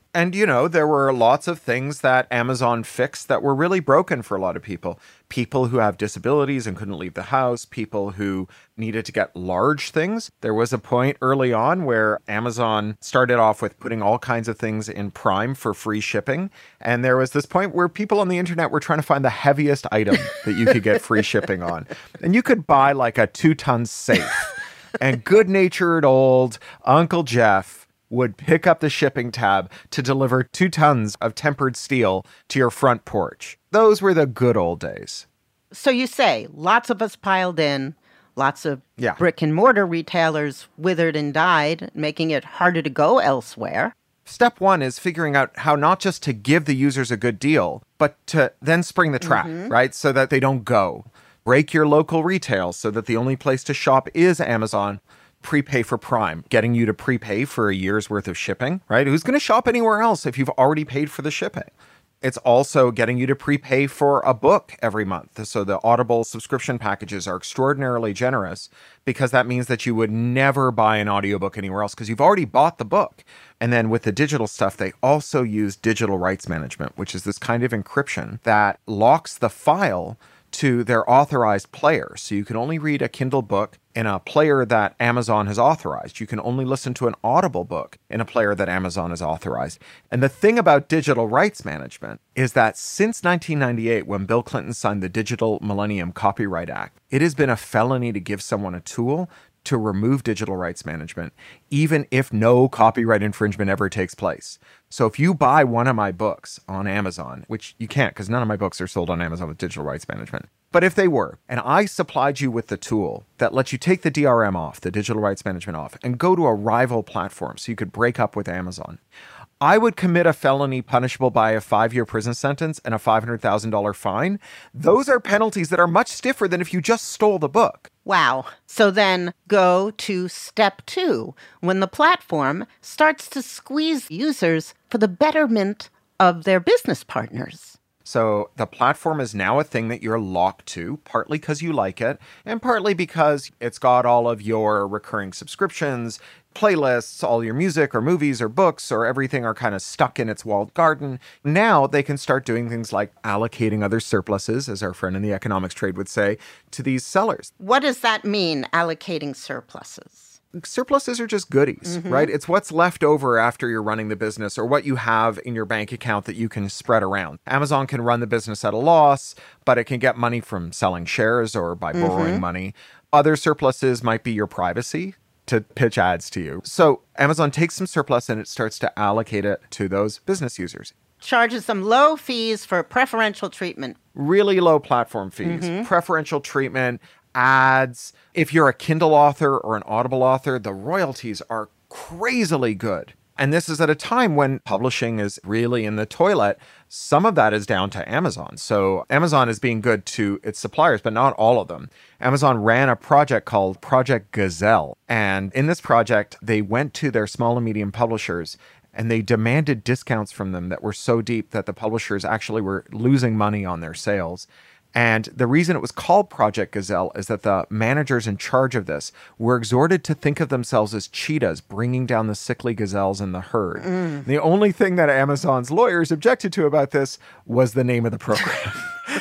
And, there were lots of things that Amazon fixed that were really broken for a lot of people. People who have disabilities and couldn't leave the house, people who needed to get large things. There was a point early on where Amazon started off with putting all kinds of things in Prime for free shipping. And there was this point where people on the internet were trying to find the heaviest item that you could get free shipping on. And you could buy like a 2-ton safe. And good-natured old Uncle Jeff would pick up the shipping tab to deliver 2 tons of tempered steel to your front porch. Those were the good old days. So you say lots of us piled in, lots of brick and mortar retailers withered and died, making it harder to go elsewhere. Step 1 is figuring out how not just to give the users a good deal, but to then spring the trap, right? So that they don't go. Break your local retail so that the only place to shop is Amazon. Prepay for Prime, getting you to prepay for a year's worth of shipping, right? Who's going to shop anywhere else if you've already paid for the shipping? It's also getting you to prepay for a book every month. So the Audible subscription packages are extraordinarily generous because that means that you would never buy an audiobook anywhere else because you've already bought the book. And then with the digital stuff, they also use digital rights management, which is this kind of encryption that locks the file to their authorized player. So you can only read a Kindle book in a player that Amazon has authorized. You can only listen to an Audible book in a player that Amazon has authorized. And the thing about digital rights management is that since 1998, when Bill Clinton signed the Digital Millennium Copyright Act, it has been a felony to give someone a tool to remove digital rights management, even if no copyright infringement ever takes place. So if you buy one of my books on Amazon, which you can't because none of my books are sold on Amazon with digital rights management, but if they were, and I supplied you with the tool that lets you take the DRM off, the digital rights management off, and go to a rival platform so you could break up with Amazon, I would commit a felony punishable by a 5-year prison sentence and a $500,000 fine. Those are penalties that are much stiffer than if you just stole the book. Wow. So then go to step 2, when the platform starts to squeeze users for the betterment of their business partners. So the platform is now a thing that you're locked to, partly because you like it, and partly because it's got all of your recurring subscriptions, playlists, all your music or movies or books or everything are kind of stuck in its walled garden. Now they can start doing things like allocating other surpluses, as our friend in the economics trade would say, to these sellers. What does that mean, allocating surpluses? Surpluses are just goodies, right? It's what's left over after you're running the business or what you have in your bank account that you can spread around. Amazon can run the business at a loss, but it can get money from selling shares or by borrowing money. Other surpluses might be your privacy to pitch ads to you. So Amazon takes some surplus and it starts to allocate it to those business users. Charges them low fees for preferential treatment. Really low platform fees, preferential treatment, ads. If you're a Kindle author or an Audible author, the royalties are crazily good. And this is at a time when publishing is really in the toilet. Some of that is down to Amazon. So Amazon is being good to its suppliers, but not all of them. Amazon ran a project called Project Gazelle. And in this project, they went to their small and medium publishers and they demanded discounts from them that were so deep that the publishers actually were losing money on their sales. And the reason it was called Project Gazelle is that the managers in charge of this were exhorted to think of themselves as cheetahs bringing down the sickly gazelles in the herd. The only thing that Amazon's lawyers objected to about this was the name of the program.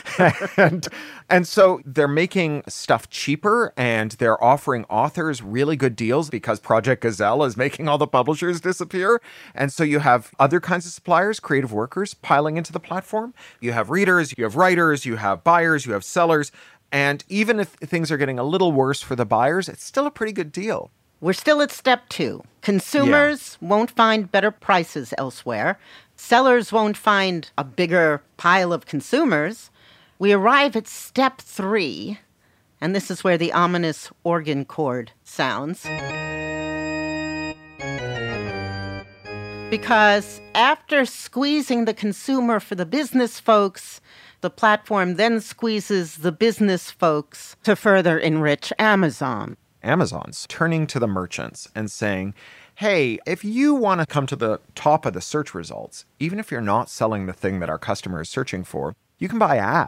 And so they're making stuff cheaper and they're offering authors really good deals because Project Gazelle is making all the publishers disappear. And so you have other kinds of suppliers, creative workers piling into the platform. You have readers, you have writers, you have buyers, you have sellers. And even if things are getting a little worse for the buyers, it's still a pretty good deal. We're still at step 2. Consumers won't find better prices elsewhere. Sellers won't find a bigger pile of consumers. We arrive at step 3, and this is where the ominous organ chord sounds. Because after squeezing the consumer for the business folks, the platform then squeezes the business folks to further enrich Amazon. Amazon's turning to the merchants and saying, hey, if you want to come to the top of the search results, even if you're not selling the thing that our customer is searching for, you can buy ads.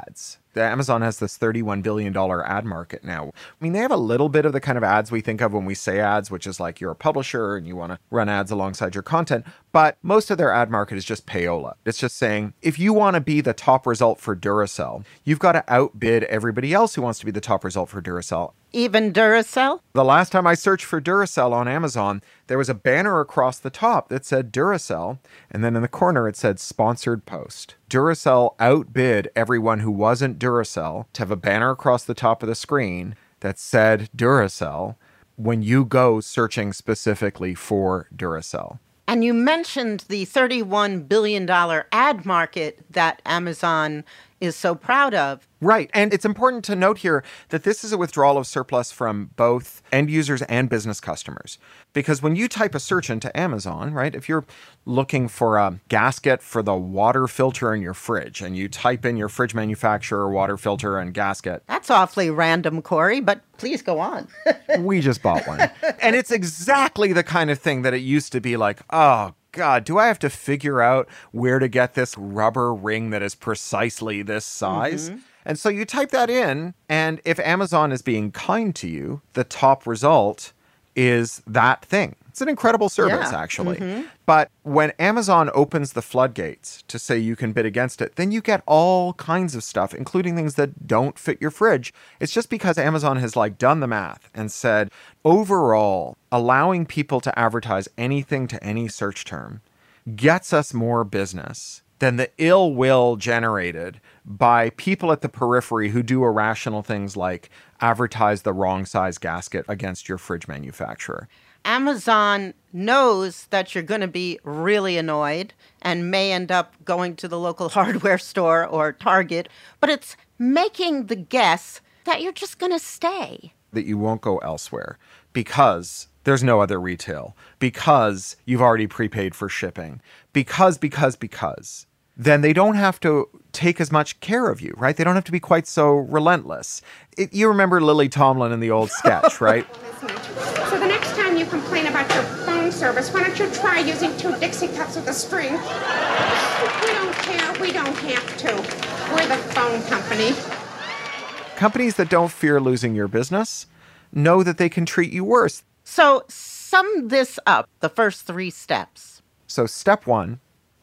Amazon has this $31 billion ad market now. I mean, they have a little bit of the kind of ads we think of when we say ads, which is like you're a publisher and you want to run ads alongside your content. But most of their ad market is just payola. It's just saying, if you want to be the top result for Duracell, you've got to outbid everybody else who wants to be the top result for Duracell. Even Duracell? The last time I searched for Duracell on Amazon, there was a banner across the top that said Duracell, and then in the corner it said sponsored post. Duracell outbid everyone who wasn't Duracell to have a banner across the top of the screen that said Duracell when you go searching specifically for Duracell. And you mentioned the $31 billion ad market that Amazon is so proud of. Right. And it's important to note here that this is a withdrawal of surplus from both end users and business customers. Because when you type a search into Amazon, right, if you're looking for a gasket for the water filter in your fridge and you type in your fridge manufacturer, water filter, and gasket. That's awfully random, Corey, but please go on. We just bought one. And it's exactly the kind of thing that it used to be like, oh, God, do I have to figure out where to get this rubber ring that is precisely this size? Mm-hmm. And so you type that in, and if Amazon is being kind to you, the top result is that thing. It's an incredible service, actually. Mm-hmm. But when Amazon opens the floodgates to say you can bid against it, then you get all kinds of stuff, including things that don't fit your fridge. It's just because Amazon has done the math and said, overall, allowing people to advertise anything to any search term gets us more business than the ill will generated by people at the periphery who do irrational things like advertise the wrong size gasket against your fridge manufacturer. Amazon knows that you're going to be really annoyed and may end up going to the local hardware store or Target, but it's making the guess that you're just going to stay. That you won't go elsewhere because there's no other retail, because you've already prepaid for shipping, because. Then they don't have to take as much care of you, right? They don't have to be quite so relentless. You remember Lily Tomlin in the old sketch, right? So the next time you complain about your phone service, why don't you try using 2 Dixie cups with a string? We don't care. We don't have to. We're the phone company. Companies that don't fear losing your business know that they can treat you worse. So sum this up, the first 3 steps. So step 1,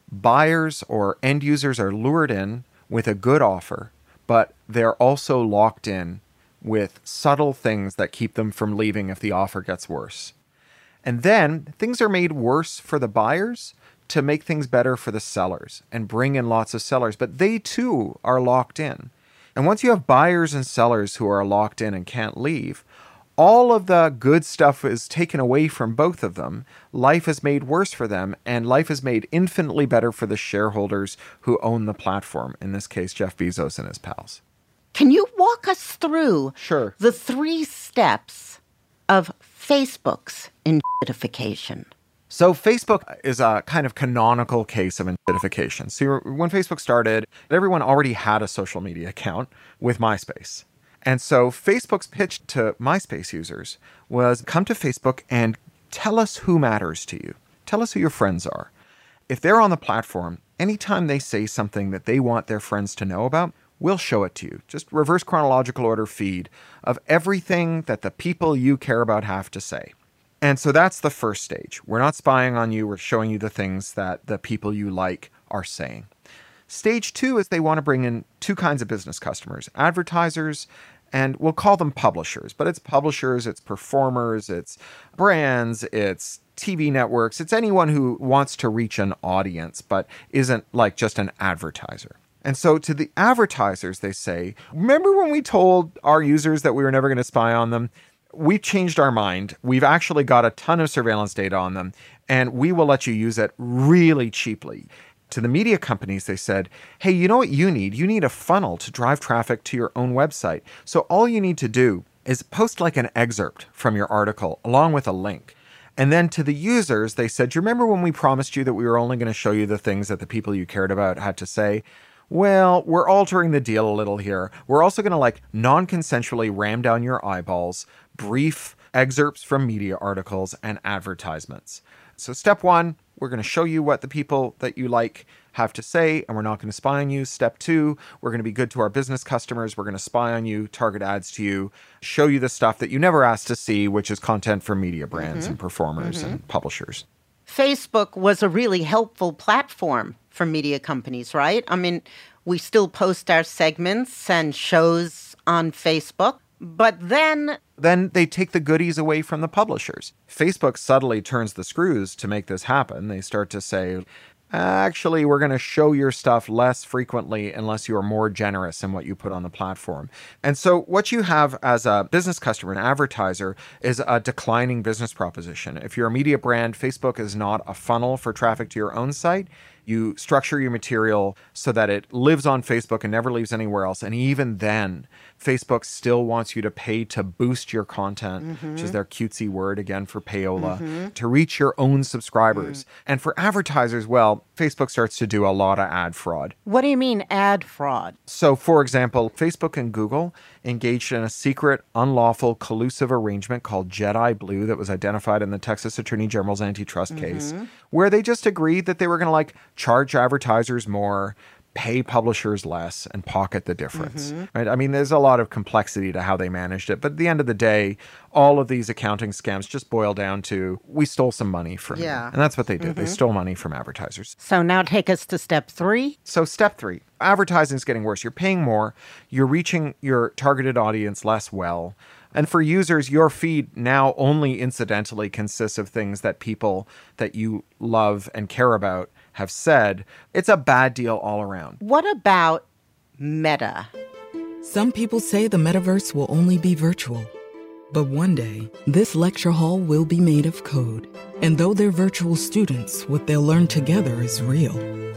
buyers or end users are lured in with a good offer, but they're also locked in with subtle things that keep them from leaving if the offer gets worse. And then things are made worse for the buyers to make things better for the sellers and bring in lots of sellers, but they too are locked in. And once you have buyers and sellers who are locked in and can't leave, all of the good stuff is taken away from both of them. Life is made worse for them, and life is made infinitely better for the shareholders who own the platform, in this case, Jeff Bezos and his pals. Can you walk us through the 3 steps of Facebook's enshittification? So Facebook is a kind of canonical case of enshittification. So when Facebook started, everyone already had a social media account with MySpace. And so Facebook's pitch to MySpace users was, come to Facebook and tell us who matters to you. Tell us who your friends are. If they're on the platform, anytime they say something that they want their friends to know about, we'll show it to you. Just reverse chronological order feed of everything that the people you care about have to say. And so that's the first stage. We're not spying on you. We're showing you the things that the people you like are saying. Stage 2 is they want to bring in 2 kinds of business customers, advertisers, and we'll call them publishers, but it's publishers, it's performers, it's brands, it's TV networks, it's anyone who wants to reach an audience, but isn't just an advertiser. And so to the advertisers, they say, remember when we told our users that we were never going to spy on them? We've changed our mind. We've actually got a ton of surveillance data on them, and we will let you use it really cheaply. To the media companies, they said, hey, you know what you need? You need a funnel to drive traffic to your own website. So all you need to do is post an excerpt from your article along with a link. And then to the users, they said, do you remember when we promised you that we were only going to show you the things that the people you cared about had to say? Well, we're altering the deal a little here. We're also going to non-consensually ram down your eyeballs, brief excerpts from media articles and advertisements. So step 1, we're going to show you what the people that you like have to say, and we're not going to spy on you. Step 2, we're going to be good to our business customers. We're going to spy on you, target ads to you, show you the stuff that you never asked to see, which is content from media brands and performers and publishers. Facebook was a really helpful platform for media companies, right? I mean, we still post our segments and shows on Facebook, but then they take the goodies away from the publishers. Facebook subtly turns the screws to make this happen. They start to say, actually, we're going to show your stuff less frequently unless you are more generous in what you put on the platform. And so what you have as a business customer, an advertiser, is a declining business proposition. If you're a media brand, Facebook is not a funnel for traffic to your own site. You structure your material so that it lives on Facebook and never leaves anywhere else. And even then, Facebook still wants you to pay to boost your content, which is their cutesy word, again, for payola, to reach your own subscribers. And for advertisers, well, Facebook starts to do a lot of ad fraud. What do you mean ad fraud? So, for example, Facebook and Google engaged in a secret, unlawful, collusive arrangement called Jedi Blue that was identified in the Texas Attorney General's antitrust case, where they just agreed that they were going to charge advertisers more, pay publishers less, and pocket the difference. Right? I mean, there's a lot of complexity to how they managed it, but at the end of the day, all of these accounting scams just boil down to, we stole some money from you. And that's what they did. They stole money from advertisers. So now take us to step 3. So step 3, advertising is getting worse. You're paying more. You're reaching your targeted audience less well. And for users, your feed now only incidentally consists of things that people that you love and care about have said. It's a bad deal all around. What about Meta? Some people say the metaverse will only be virtual. But one day, this lecture hall will be made of code. And though they're virtual students, what they'll learn together is real.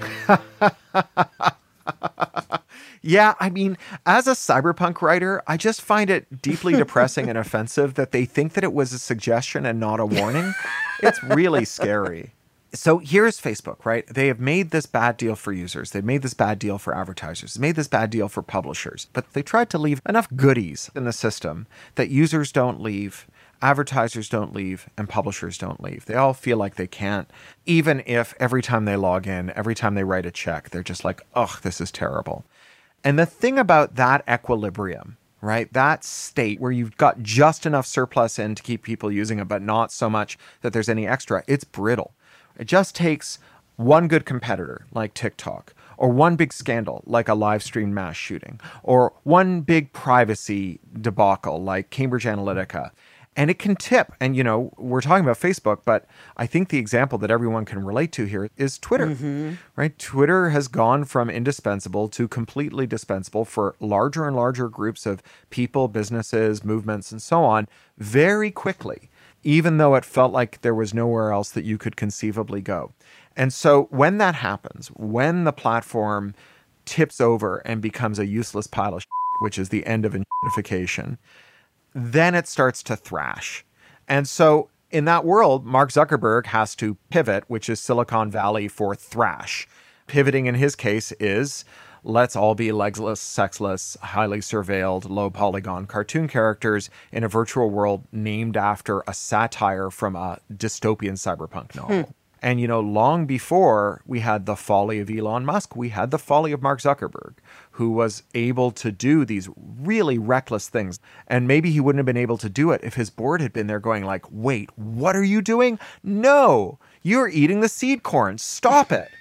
Yeah, I mean, as a cyberpunk writer, I just find it deeply depressing and offensive that they think that it was a suggestion and not a warning. It's really scary. So here's Facebook, right? They have made this bad deal for users. They've made this bad deal for advertisers. They've made this bad deal for publishers. But they tried to leave enough goodies in the system that users don't leave, advertisers don't leave, and publishers don't leave. They all feel like they can't, even if every time they log in, every time they write a check, they're just like, ugh, this is terrible. And the thing about that equilibrium, right, that state where you've got just enough surplus in to keep people using it, but not so much that there's any extra, it's brittle. It just takes one good competitor like TikTok, or one big scandal like a live stream mass shooting, or one big privacy debacle like Cambridge Analytica. And it can tip. And, you know, we're talking about Facebook, but I think the example that everyone can relate to here is Twitter, right? Twitter has gone from indispensable to completely dispensable for larger and larger groups of people, businesses, movements, and so on very quickly, even though it felt like there was nowhere else that you could conceivably go. And so when that happens, when the platform tips over and becomes a useless pile of shit, which is the end of shitification, then it starts to thrash. And so in that world, Mark Zuckerberg has to pivot, which is Silicon Valley for thrash. Pivoting in his case is, let's all be legless, sexless, highly surveilled, low polygon cartoon characters in a virtual world named after a satire from a dystopian cyberpunk novel. And, you know, long before we had the folly of Elon Musk, we had the folly of Mark Zuckerberg, who was able to do these really reckless things. And maybe he wouldn't have been able to do it if his board had been there going like, wait, what are you doing? No, you're eating the seed corn. Stop it.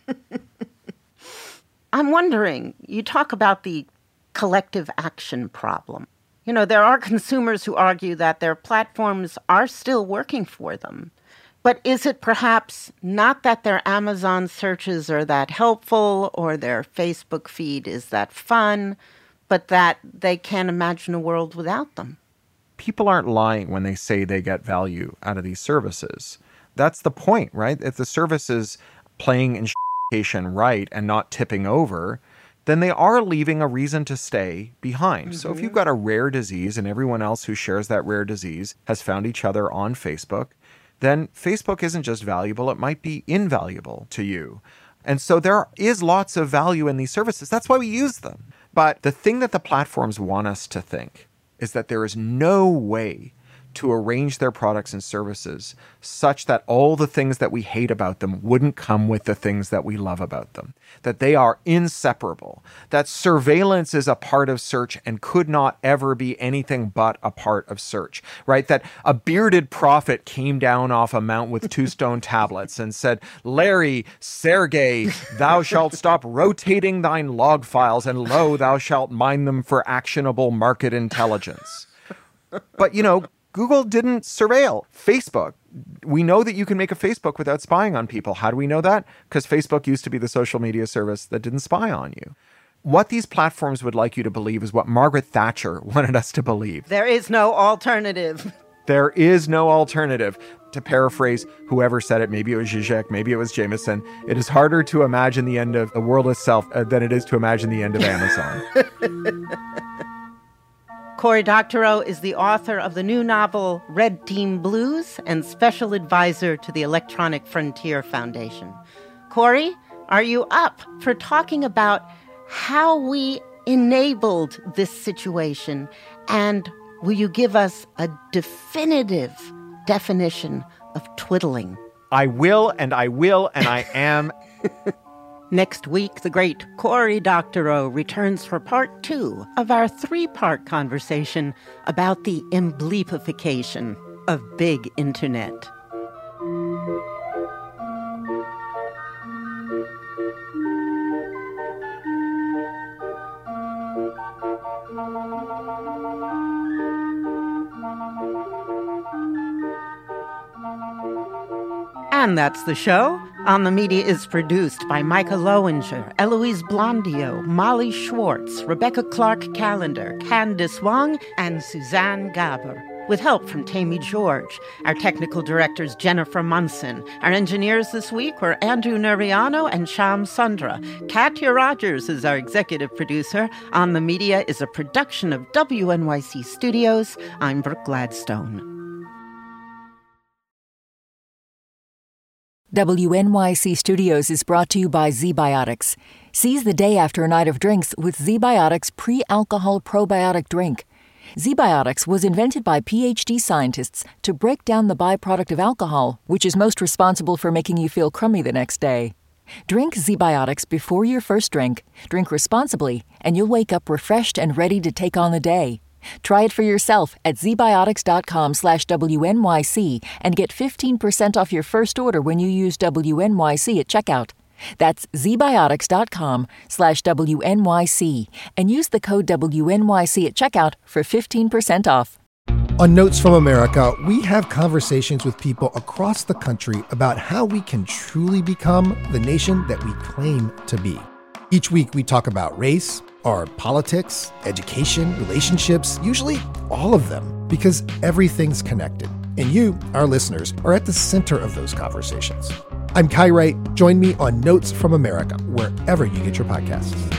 I'm wondering, you talk about the collective action problem. You know, there are consumers who argue that their platforms are still working for them. But is it perhaps not that their Amazon searches are that helpful or their Facebook feed is that fun, but that they can't imagine a world without them? People aren't lying when they say they get value out of these services. That's the point, right? If the service is playing in right and not tipping over, then they are leaving a reason to stay behind. So if you've got a rare disease and everyone else who shares that rare disease has found each other on Facebook, then Facebook isn't just valuable, it might be invaluable to you. And so there is lots of value in these services. That's why we use them. But the thing that the platforms want us to think is that there is no way to arrange their products and services such that all the things that we hate about them wouldn't come with the things that we love about them, that they are inseparable, that surveillance is a part of search and could not ever be anything but a part of search, right? That a bearded prophet came down off a mount with 2 stone tablets and said, Larry, Sergey, thou shalt stop rotating thine log files, and lo, thou shalt mine them for actionable market intelligence. But, Google didn't surveil. Facebook, we know that you can make a Facebook without spying on people. How do we know that? Because Facebook used to be the social media service that didn't spy on you. What these platforms would like you to believe is what Margaret Thatcher wanted us to believe. There is no alternative. There is no alternative. To paraphrase whoever said it, maybe it was Zizek, maybe it was Jameson, it is harder to imagine the end of the world itself than it is to imagine the end of Amazon. Cory Doctorow is the author of the new novel Red Team Blues and special advisor to the Electronic Frontier Foundation. Cory, are you up for talking about how we enabled this situation, and will you give us a definitive definition of twiddling? I will, and I am. Next week, the great Cory Doctorow returns for part 2 of our 3-part conversation about the embleepification of big internet. And that's the show. On the Media is produced by Micah Lowinger, Eloise Blondio, Molly Schwartz, Rebecca Clark-Callender, Candice Wong, and Suzanne Gaber, with help from Tammy George. Our technical directors, Jennifer Munson. Our engineers this week were Andrew Neriano and Sham Sundra. Katya Rogers is our executive producer. On the Media is a production of WNYC Studios. I'm Brooke Gladstone. WNYC Studios is brought to you by ZBiotics. Seize the day after a night of drinks with ZBiotics pre-alcohol probiotic drink. ZBiotics was invented by PhD scientists to break down the byproduct of alcohol, which is most responsible for making you feel crummy the next day. Drink ZBiotics before your first drink, drink responsibly, and you'll wake up refreshed and ready to take on the day. Try it for yourself at zbiotics.com/WNYC and get 15% off your first order when you use WNYC at checkout. That's zbiotics.com/WNYC and use the code WNYC at checkout for 15% off. On Notes from America, we have conversations with people across the country about how we can truly become the nation that we claim to be. Each week we talk about race, or politics, education, relationships, usually all of them, because everything's connected. And you, our listeners, are at the center of those conversations. I'm Kai Wright. Join me on Notes from America, wherever you get your podcasts.